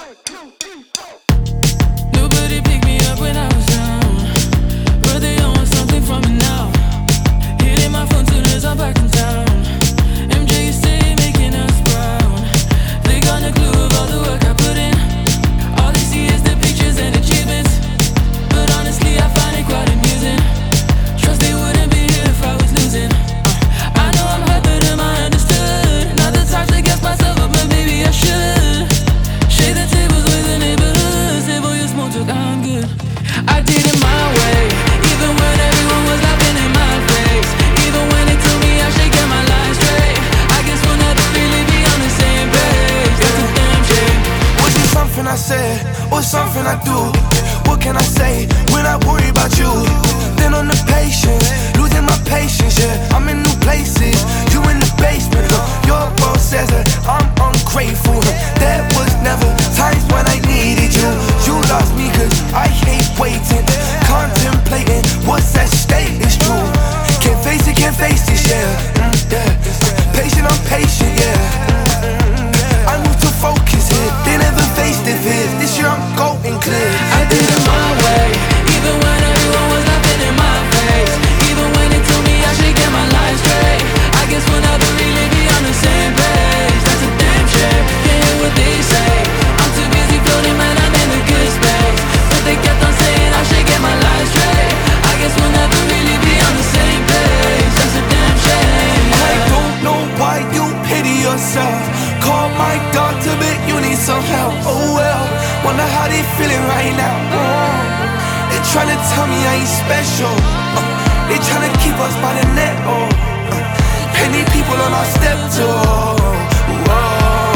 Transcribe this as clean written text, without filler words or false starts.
Nobody picked me up when I was down, but they all want something from me now. Hitting my phone soon as I'm back in town. MJ, you stay making us proud. They got no clue of all the work I put in. All they see is the pictures and achievements, but honestly I find it quite amusing. Trust they wouldn't be here if I was losing. I know I'm hurt, but am I understood? Not the type to gas myself up, but maybe I should. Shake the tables with the neighborhood. Say boy, you smoke talk, I'm good. I did it my way, even when everyone was laughing in my face. Even when they told me I should get my line straight. I guess we'll never really be on the same page. That's a damn shame. Was it something I said, or something I do? What can I say when I worry about you? Then on the patience, losing my patience, yeah. I'm in new places, you in the basement, Your boss says that I'm ungrateful, There was never times when I needed you. You lost me cause I hate waiting, contemplating what's at stake is true. Can't face this, yeah. Patient, I'm patient, yeah. I moved to focus here, they never faced it fears. This year I'm going clear. I did it my way, even when everyone was laughing in my face. Even when they told me I should get my line straight. I guess we'll never really be on the same page. That's a damn shame, can't hear what they say. I'm too busy floating, man, I'm in a good space. But they kept on saying I should get my line straight. I guess we'll never really be on the same page. That's a damn shame. I don't know why you pity yourself. Call my doctor, but you need some help. Oh well, wonder how they feeling right now. They tryna tell me I ain't special. They tryna keep us by the neck. Penny people on our step to.